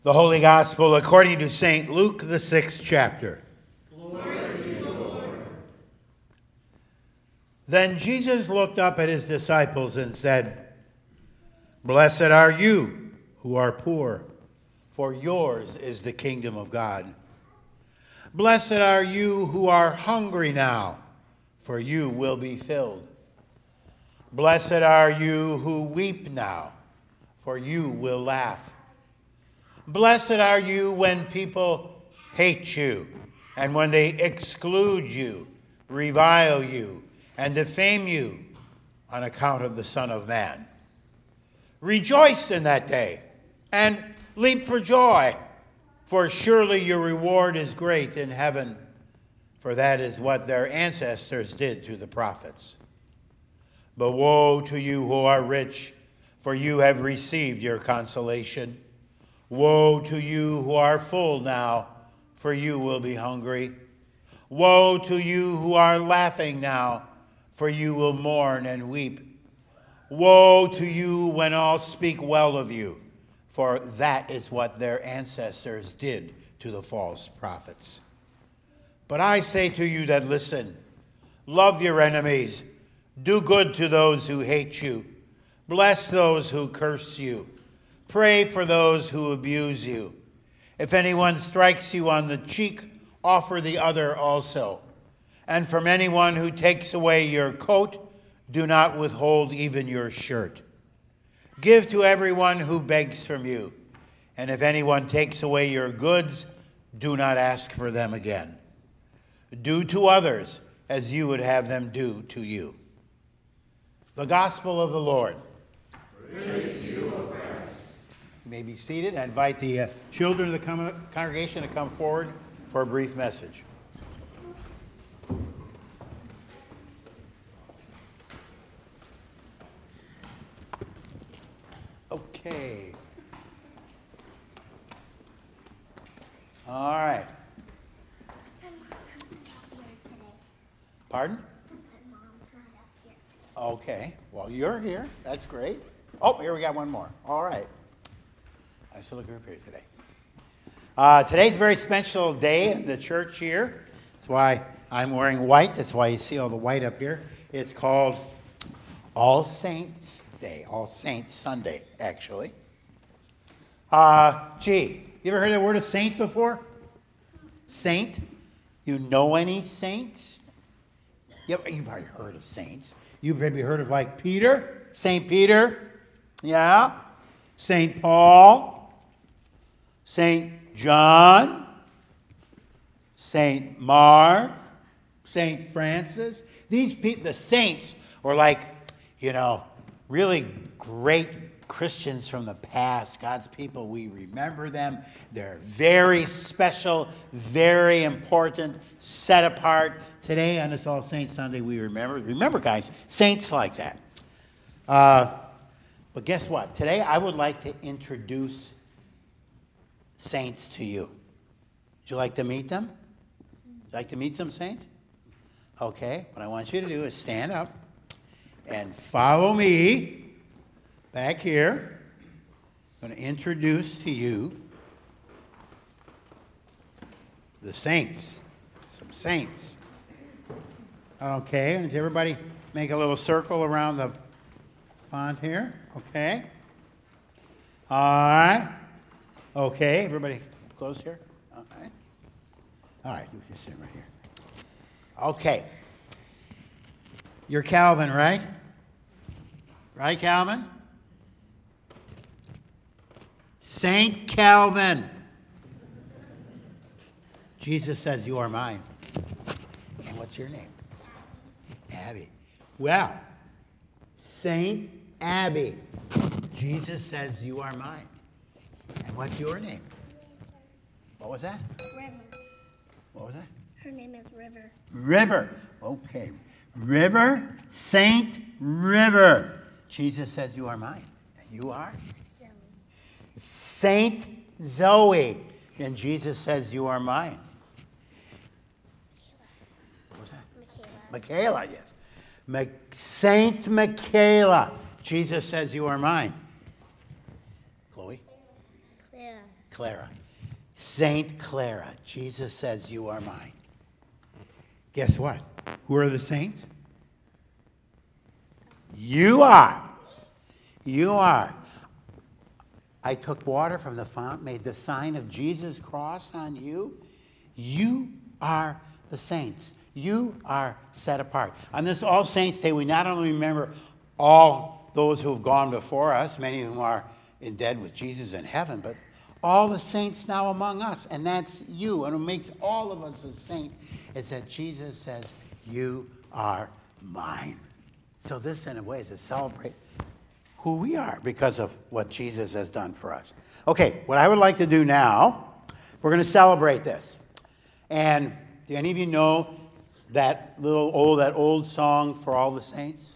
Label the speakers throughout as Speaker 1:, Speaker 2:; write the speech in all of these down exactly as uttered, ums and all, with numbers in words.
Speaker 1: The Holy Gospel according to Saint Luke, the sixth chapter.
Speaker 2: Glory to you, Lord.
Speaker 1: Then Jesus looked up at his disciples and said, "Blessed are you who are poor, for yours is the kingdom of God. Blessed are you who are hungry now, for you will be filled. Blessed are you who weep now, for you will laugh. Blessed are you when people hate you, and when they exclude you, revile you, and defame you on account of the Son of Man. Rejoice in that day, and leap for joy, for surely your reward is great in heaven, for that is what their ancestors did to the prophets. But woe to you who are rich, for you have received your consolation. Woe to you who are full now, for you will be hungry. Woe to you who are laughing now, for you will mourn and weep. Woe to you when all speak well of you, for that is what their ancestors did to the false prophets. But I say to you that listen, love your enemies, do good to those who hate you, bless those who curse you. Pray for those who abuse you. If anyone strikes you on the cheek, offer the other also. And from anyone who takes away your coat, do not withhold even your shirt. Give to everyone who begs from you. And if anyone takes away your goods, do not ask for them again. Do to others as you would have them do to you." The Gospel of the Lord.
Speaker 2: Praise to you, O Christ.
Speaker 1: You may be seated. I invite the uh, children of the com- congregation to come forward for a brief message. Okay. All right. Pardon?
Speaker 3: My mom's not up here today.
Speaker 1: Okay. Well, you're here. That's great. Oh, here we got one more. All right. Nice little group here today. Uh, today's a very special day in the church here. That's why I'm wearing white. That's why you see all the white up here. It's called All Saints Day. All Saints Sunday, actually. Uh, gee, you ever heard the word of saint before? Saint? You know any saints? You've probably heard of saints. You've maybe heard of like Peter, Saint Peter, yeah, Saint Paul, Saint John, Saint Mark, Saint Francis. These people, the saints, were like, you know, really great Christians from the past. God's people, we remember them. They're very special, very important, set apart. Today on this All Saints Sunday, we remember, remember guys, saints like that. Uh, but guess what? Today I would like to introduce saints to you. Would you like to meet them? Would you like to meet some saints? Okay, what I want you to do is stand up and follow me back here. I'm going to introduce to you the saints, some saints. Okay, and everybody make a little circle around the font here. Okay. All right. Okay, everybody close here. Okay. All right, you just sit right here. Okay. You're Calvin, right? Right, Calvin? Saint Calvin. Jesus says, "You are mine." And what's your name? Abby. Well, Saint Abby. Jesus says, "You are mine." And what's your name? What was that?
Speaker 3: River.
Speaker 1: What was that?
Speaker 3: Her name is River.
Speaker 1: River. Okay. River, Saint River. Jesus says, "You are mine." And you are?
Speaker 3: Zoe.
Speaker 1: Saint Zoe. And Jesus says, "You are mine." What was that?
Speaker 3: Michaela.
Speaker 1: Michaela, yes. Ma- Saint Michaela. Jesus says, "You are mine." Chloe?
Speaker 3: Claire.
Speaker 1: Clara. Saint Clara. Jesus says, you are mine. Guess what? Who are the saints? You are. You are. I took water from the fount, made the sign of Jesus' cross on you. You are the saints. You are set apart. On this All Saints Day, we not only remember all those who have gone before us, many of them are in dead with Jesus in heaven, but all the saints now among us, and that's you. And what makes all of us a saint is that Jesus says, you are mine. So this, in a way, is to celebrate who we are because of what Jesus has done for us. Okay, what I would like to do now, we're going to celebrate this. And do any of you know that little old, that old song, For All the Saints?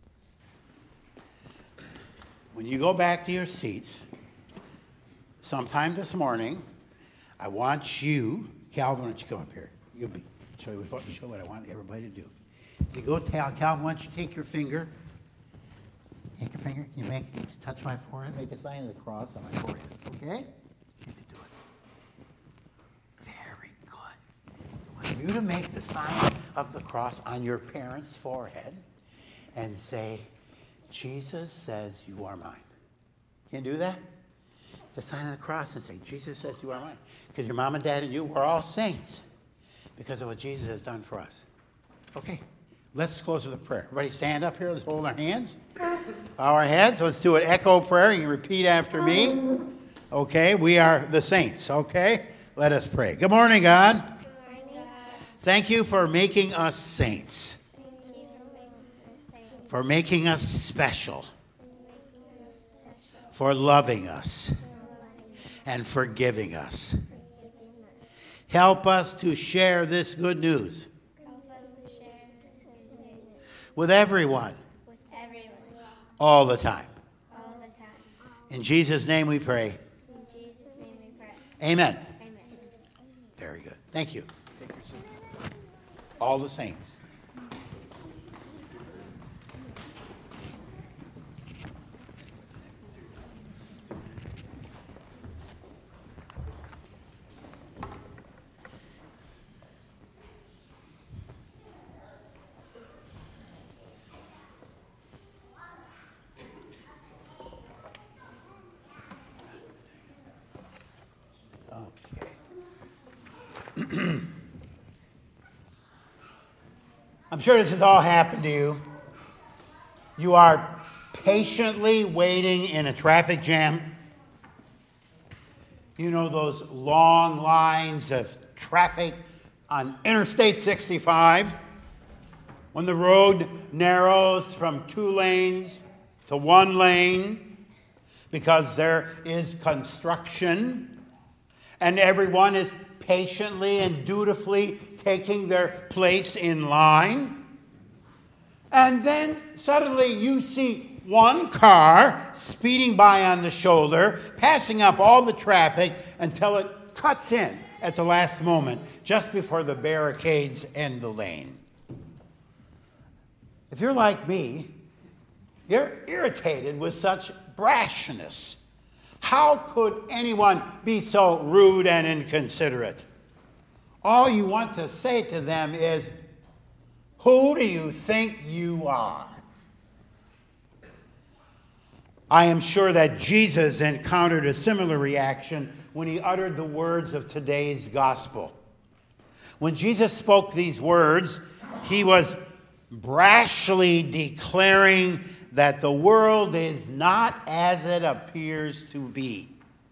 Speaker 1: When you go back to your seats, sometime this morning, I want you, Calvin, why don't you come up here? You'll be, show you what, show what I want everybody to do. So you go tell Calvin, why don't you take your finger, take your finger, can you make, touch my forehead, make a sign of the cross on my forehead, okay? You can do it. Very good. I want you to make the sign of the cross on your parents' forehead and say, Jesus says you are mine. Can you do that? The sign of the cross and say, Jesus says you are mine. Because your mom and dad and you, we're all saints because of what Jesus has done for us. Okay, let's close with a prayer. Everybody stand up here. Let's hold our hands. Bow our heads. Let's do an echo prayer. You can repeat after me. Okay, we are the saints. Okay, let us pray. Good morning, God.
Speaker 3: Good morning, God.
Speaker 1: Thank you for making us saints,
Speaker 3: Thank you for making us saints,
Speaker 1: for making us special,
Speaker 3: for making us special,
Speaker 1: for loving us,
Speaker 3: for loving us,
Speaker 1: and forgiving us.
Speaker 3: for giving us.
Speaker 1: Help us to share this good news
Speaker 3: Help us to share this good news
Speaker 1: with everyone
Speaker 3: with everyone,
Speaker 1: all the time.
Speaker 3: all the time.
Speaker 1: In Jesus' name we pray.
Speaker 3: In Jesus' name we pray.
Speaker 1: Amen.
Speaker 3: Amen.
Speaker 1: Very good. Thank you. Take your seat. All the saints. Okay. I'm sure this has all happened to you. You are patiently waiting in a traffic jam. You know those long lines of traffic on Interstate sixty-five when the road narrows from two lanes to one lane because there is construction and everyone is patiently and dutifully taking their place in line. And then suddenly you see one car speeding by on the shoulder, passing up all the traffic until it cuts in at the last moment, just before the barricades end the lane. If you're like me, you're irritated with such brashness. How could anyone be so rude and inconsiderate? All you want to say to them is, who do you think you are? I am sure that Jesus encountered a similar reaction when he uttered the words of today's gospel. When Jesus spoke these words, he was brashly declaring that the world is not as it appears to be.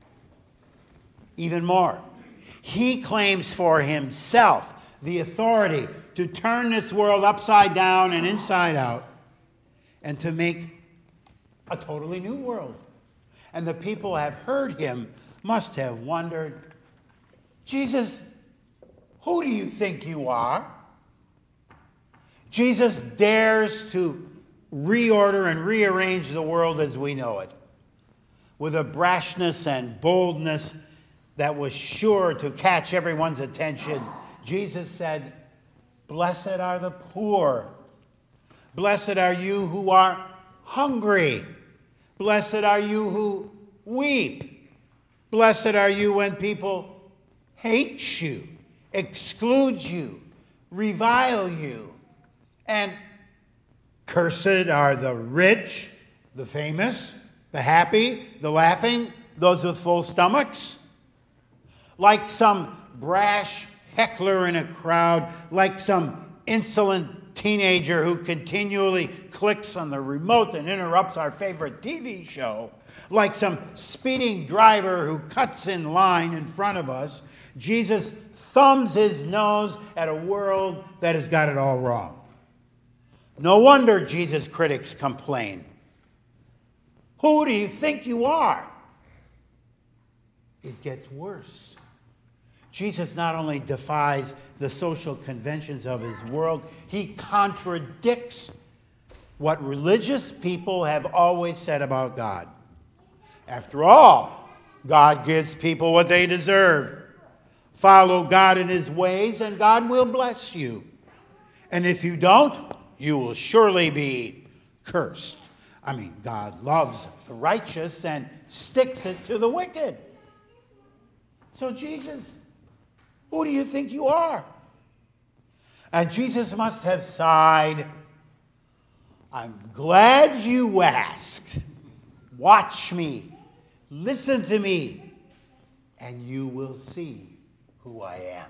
Speaker 1: Even more, he claims for himself the authority to turn this world upside down and inside out and to make a totally new world. And the people who have heard him must have wondered, Jesus, who do you think you are? Jesus dares to reorder and rearrange the world as we know it, with a brashness and boldness that was sure to catch everyone's attention. Jesus said, "Blessed are the poor. Blessed are you who are hungry. Blessed are you who weep. Blessed are you when people hate you, exclude you, revile you. And cursed are the rich, the famous, the happy, the laughing, those with full stomachs. Like some brash heckler in a crowd, like some insolent teenager who continually clicks on the remote and interrupts our favorite T V show, like some speeding driver who cuts in line in front of us, Jesus thumbs his nose at a world that has got it all wrong. No wonder Jesus' critics complain. Who do you think you are? It gets worse. Jesus not only defies the social conventions of his world, he contradicts what religious people have always said about God. After all, God gives people what they deserve. Follow God in his ways, and God will bless you. And if you don't, you will surely be cursed. I mean, God loves the righteous and sticks it to the wicked. So Jesus, who do you think you are? And Jesus must have sighed, I'm glad you asked. Watch me, listen to me, and you will see who I am.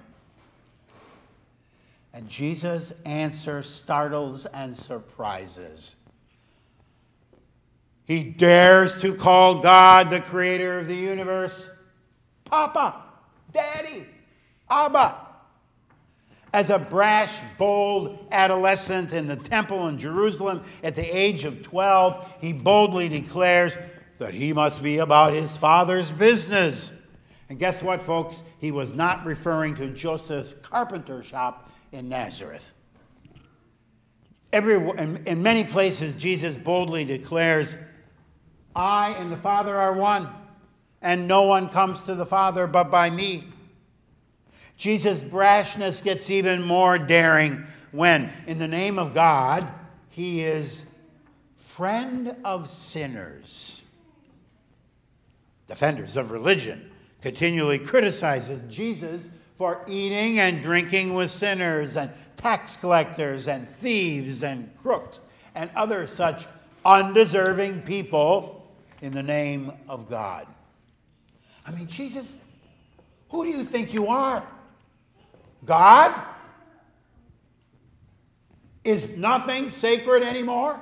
Speaker 1: And Jesus' answer startles and surprises. He dares to call God, the creator of the universe, Papa, Daddy, Abba. As a brash, bold adolescent in the temple in Jerusalem at the age of twelve, he boldly declares that he must be about his father's business. And guess what, folks? He was not referring to Joseph's carpenter shop in Nazareth. Every, in, in many places, Jesus boldly declares, I and the Father are one, and no one comes to the Father but by me. Jesus' brashness gets even more daring when, in the name of God, he is friend of sinners. Defenders of religion continually criticizes Jesus for eating and drinking with sinners and tax collectors and thieves and crooks and other such undeserving people in the name of God. I mean, Jesus, who do you think you are? God? Is nothing sacred anymore?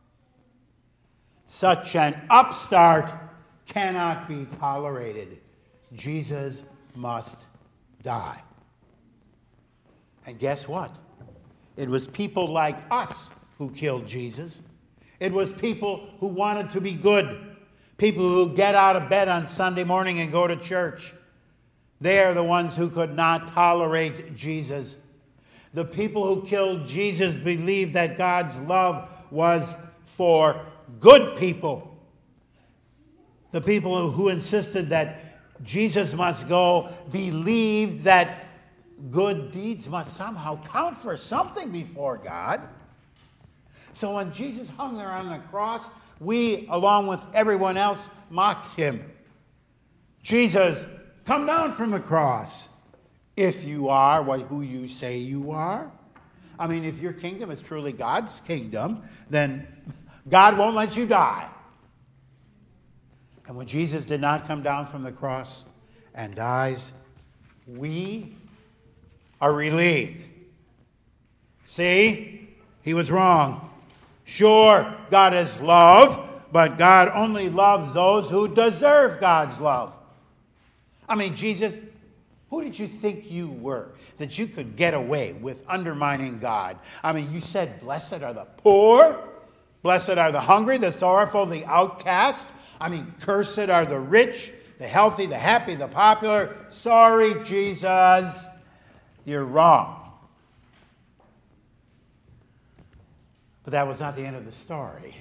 Speaker 1: Such an upstart cannot be tolerated. Jesus must die. And guess what? It was people like us who killed Jesus. It was people who wanted to be good. People who get out of bed on Sunday morning and go to church. They are the ones who could not tolerate Jesus. The people who killed Jesus believed that God's love was for good people. The people who insisted that Jesus must go believed that good deeds must somehow count for something before God. So when Jesus hung there on the cross, we, along with everyone else, mocked him. Jesus, come down from the cross. If you are what, who you say you are. I mean, if your kingdom is truly God's kingdom, then God won't let you die. And when Jesus did not come down from the cross and dies, we are relieved. See, he was wrong. Sure, God is love, but God only loves those who deserve God's love. I mean, Jesus, who did you think you were that you could get away with undermining God? I mean, you said, blessed are the poor, blessed are the hungry, the sorrowful, the outcast. I mean, cursed are the rich, the healthy, the happy, the popular. Sorry, Jesus, you're wrong. But that was not the end of the story.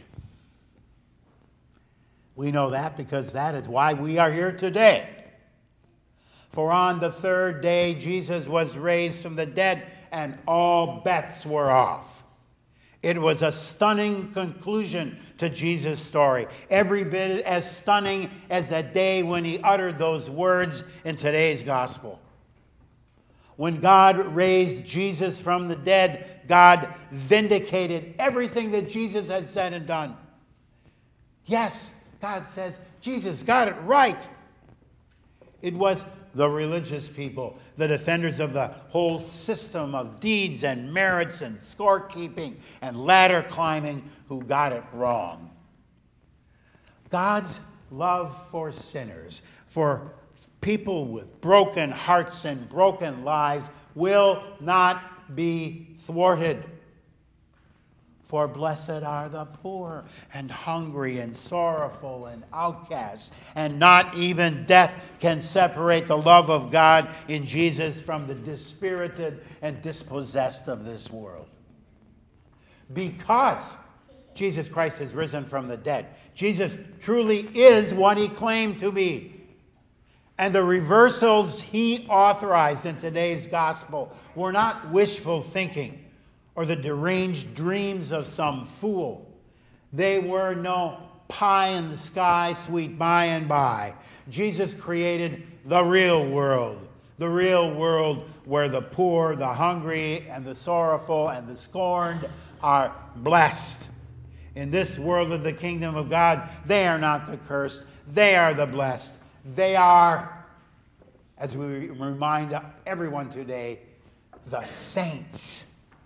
Speaker 1: We know that because that is why we are here today. For on the third day, Jesus was raised from the dead, and all bets were off. It was a stunning conclusion to Jesus' story, every bit as stunning as that day when he uttered those words in today's gospel. When God raised Jesus from the dead, God vindicated everything that Jesus had said and done. Yes, God says, Jesus got it right. It was the religious people, the defenders of the whole system of deeds and merits and scorekeeping and ladder climbing, who got it wrong. God's love for sinners, for people with broken hearts and broken lives, will not be thwarted. For blessed are the poor and hungry and sorrowful and outcasts, and not even death can separate the love of God in Jesus from the dispirited and dispossessed of this world. Because Jesus Christ has risen from the dead, Jesus truly is what he claimed to be. And the reversals he authorized in today's gospel were not wishful thinking or the deranged dreams of some fool. They were no pie in the sky, sweet by and by. Jesus created the real world, the real world where the poor, the hungry, and the sorrowful, and the scorned are blessed. In this world of the kingdom of God, they are not the cursed, they are the blessed. They are, as we remind everyone today, the saints.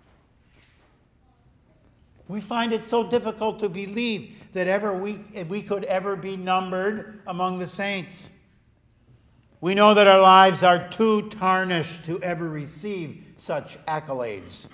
Speaker 1: We find it so difficult to believe that ever we, we could ever be numbered among the saints. We know that our lives are too tarnished to ever receive such accolades.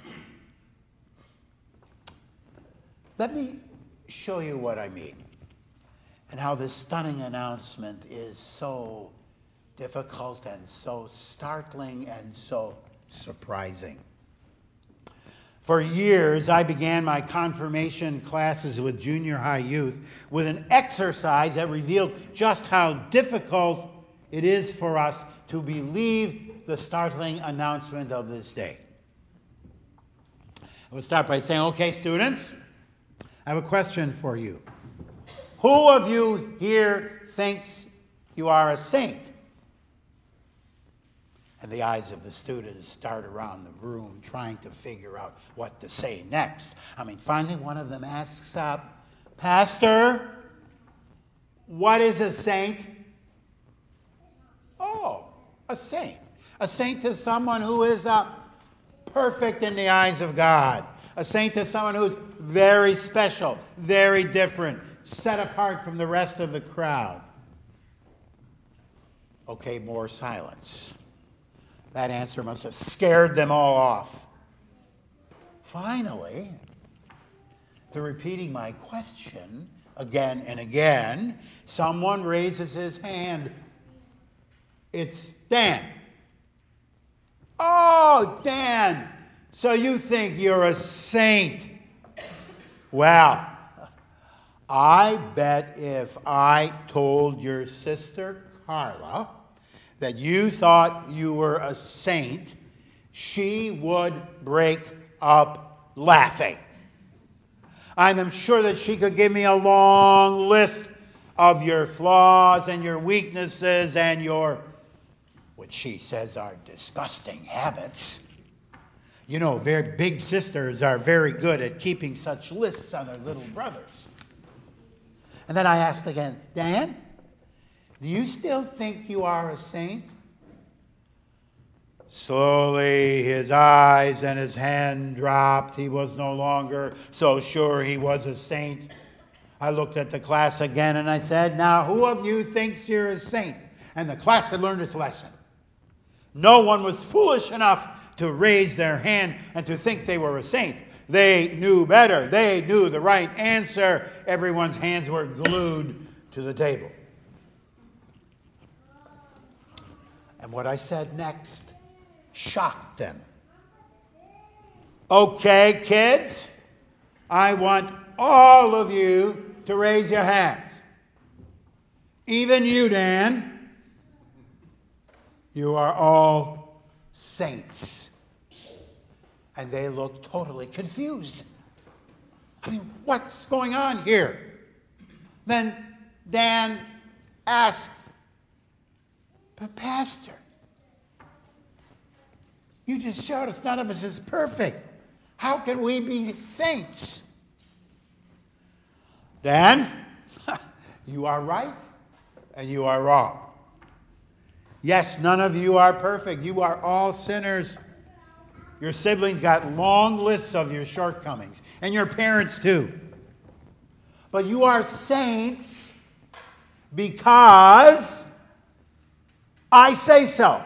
Speaker 1: Let me show you what I mean and how this stunning announcement is so difficult and so startling and so surprising. For years, I began my confirmation classes with junior high youth with an exercise that revealed just how difficult it is for us to believe the startling announcement of this day. I will start by saying, okay, students, I have a question for you. Who of you here thinks you are a saint? And the eyes of the students dart around the room trying to figure out what to say next. I mean, finally one of them asks up, Pastor, what is a saint? Oh, a saint. A saint is someone who is uh, perfect in the eyes of God. A saint is someone who's very special, very different, set apart from the rest of the crowd. Okay, more silence. That answer must have scared them all off. Finally, after repeating my question again and again, someone raises his hand. It's Dan. Oh, Dan, so you think you're a saint? Well, I bet if I told your sister Carla that you thought you were a saint, she would break up laughing. I'm sure that she could give me a long list of your flaws and your weaknesses and your, what she says are disgusting habits. You know, very big sisters are very good at keeping such lists on their little brothers. And then I asked again, Dan, do you still think you are a saint? Slowly, his eyes and his hand dropped. He was no longer so sure he was a saint. I looked at the class again and I said, now, who of you thinks you're a saint? And the class had learned its lesson. No one was foolish enough to raise their hand and to think they were a saint. They knew better. They knew the right answer. Everyone's hands were glued to the table. And what I said next shocked them. Okay, kids, I want all of you to raise your hands. Even you, Dan. You are all saints. And they looked totally confused. I mean, what's going on here? Then Dan asked, but Pastor, you just showed us none of us is perfect. How can we be saints? Dan, you are right and you are wrong. Yes, none of you are perfect. You are all sinners. Your siblings got long lists of your shortcomings, and your parents too. But you are saints because I say so.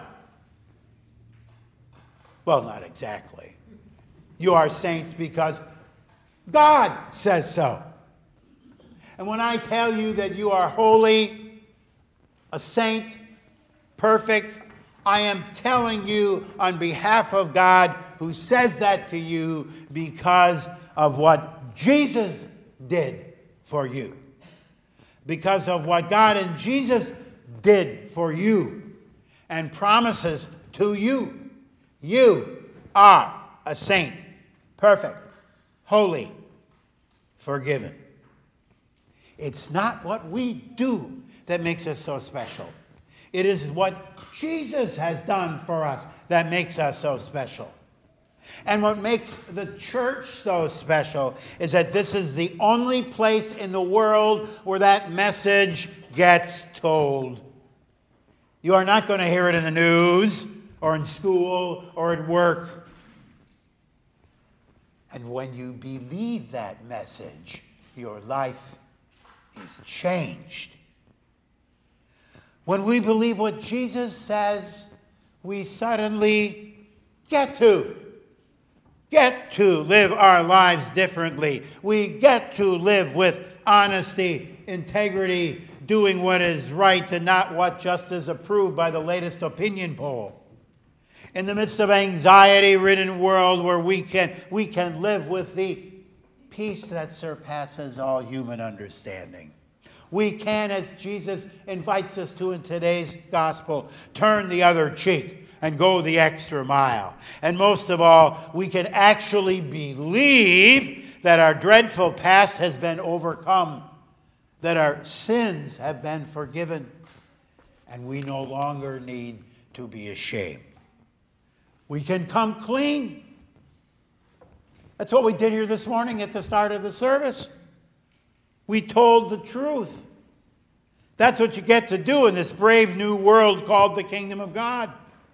Speaker 1: Well, not exactly. You are saints because God says so. And when I tell you that you are holy, a saint, perfect, I am telling you on behalf of God who says that to you because of what Jesus did for you. Because of what God and Jesus did for you and promises to you. You are a saint, perfect, holy, forgiven. It's not what we do that makes us so special. It is what Jesus has done for us that makes us so special. And what makes the church so special is that this is the only place in the world where that message gets told. You are not going to hear it in the news or in school or at work. And when you believe that message, your life is changed. When we believe what Jesus says, we suddenly get to. Get to live our lives differently. We get to live with honesty, integrity, doing what is right and not what just is approved by the latest opinion poll. In the midst of an anxiety-ridden world where we can, we can live with the peace that surpasses all human understanding. We can, as Jesus invites us to in today's gospel, turn the other cheek and go the extra mile. And most of all, we can actually believe that our dreadful past has been overcome, that our sins have been forgiven, and we no longer need to be ashamed. We can come clean. That's what we did here this morning at the start of the service. We told the truth. That's what you get to do in this brave new world called the kingdom of God.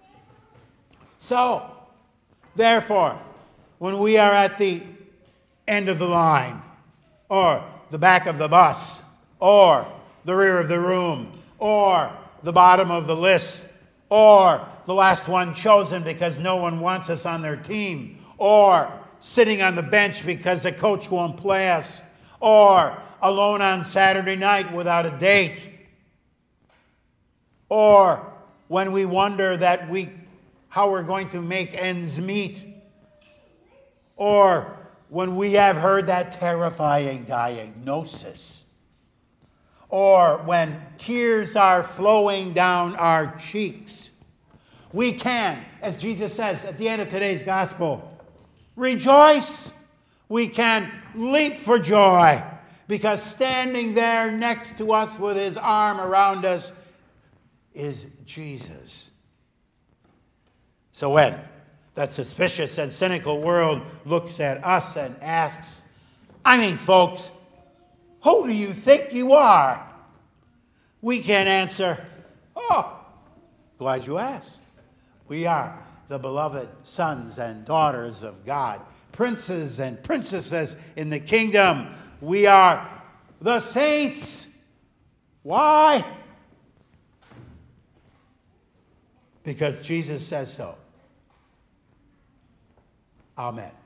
Speaker 1: So, therefore, when we are at the end of the line, or the back of the bus, or the rear of the room, or the bottom of the list, or the last one chosen because no one wants us on their team, or sitting on the bench because the coach won't play us, or alone on Saturday night without a date, or when we wonder that we how we're going to make ends meet, or when we have heard that terrifying diagnosis, or when tears are flowing down our cheeks, we can, as Jesus says at the end of today's gospel, rejoice. We can leap for joy because standing there next to us with his arm around us is Jesus. So when that suspicious and cynical world looks at us and asks, I mean, folks, who do you think you are? We can answer, oh, glad you asked. We are the beloved sons and daughters of God, princes and princesses in the kingdom. We are the saints. Why? Because Jesus says so. Amen.